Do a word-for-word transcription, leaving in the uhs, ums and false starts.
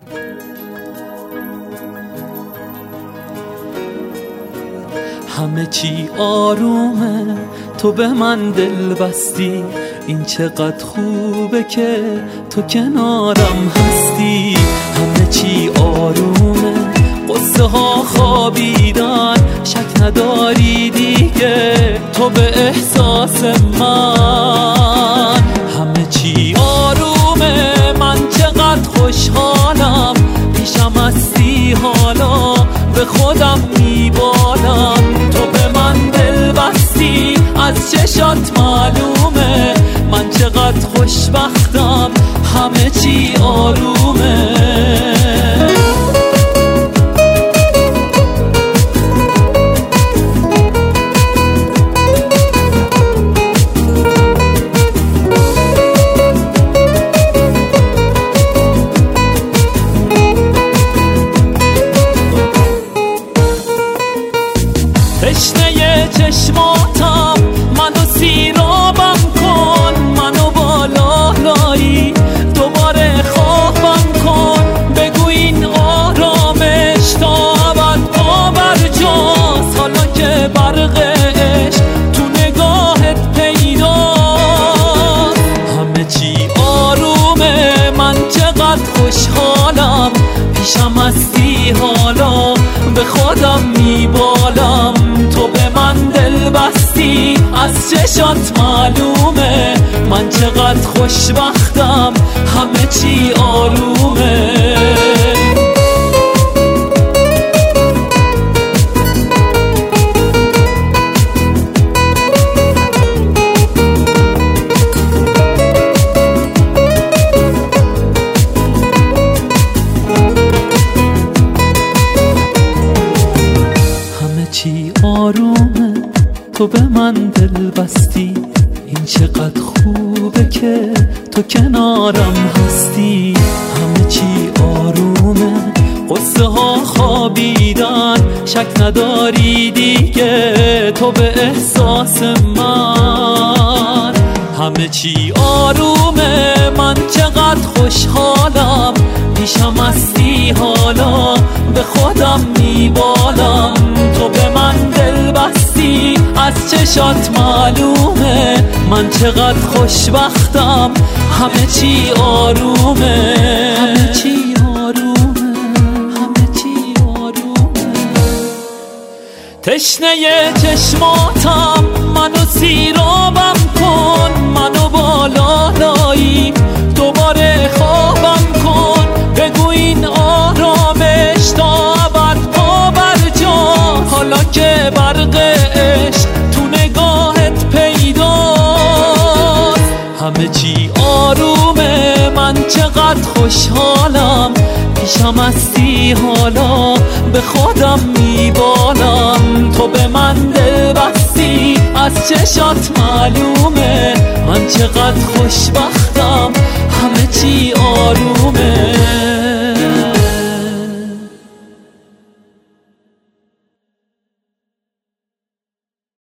همه چی آرومه، تو به من دل بستی، این چقدر خوبه که تو کنارم هستی. همه چی آرومه، قصه ها خوابیدن، شک نداری دیگه تو به احساس من. همه چی آرومه، من چقدر خوشحالم، پیشم هستی حالا به خودم میبالم. تو به من دل بستی، از چشات معلومه من چقدر خوشبختم، همه چی آرومه. تشنه چشماتم، منو سیرابم کن، منو بالا لایی دوباره خوابم کن. بگو این آرامش تا ابد باور جاست، حالا که برقش تو نگاهت پیداست. همه چی آرومه، من چقدر خوشحالم، پیشم هستی حالا به خودم میبالم. تو به من دل بستی، از چشات معلومه من چقدر خوشبختم، همه چی آرومه. چی آرومه، تو به من دل بستی، این چقدر خوبه که تو کنارم هستی. همه چی آرومه، قصه ها خوابیدن، شک نداری دیگه تو به احساس من. همه چی آرومه، من چقدر خوشحالم، پیشم هستی حالا به خودم میبالم. تو به من دل بستی، از چشات معلومه من چقدر خوشبختم، همه چی آرومه. همه چی آرومه، همه چی آرومه. تشنه چشماتم، منو سیرابم کن، منو بالا لایی دوباره خوابم کن. بگو این آرامش تا ابد باور جاست، حالا که برقش تو نگاهت پیداست. همه چی آرومه، من چقدر خوشحالم، پیشم هستی حالا به خودم میبالم. تو به من دل بستی، از چشات معلومه من چقدر خوشبختم،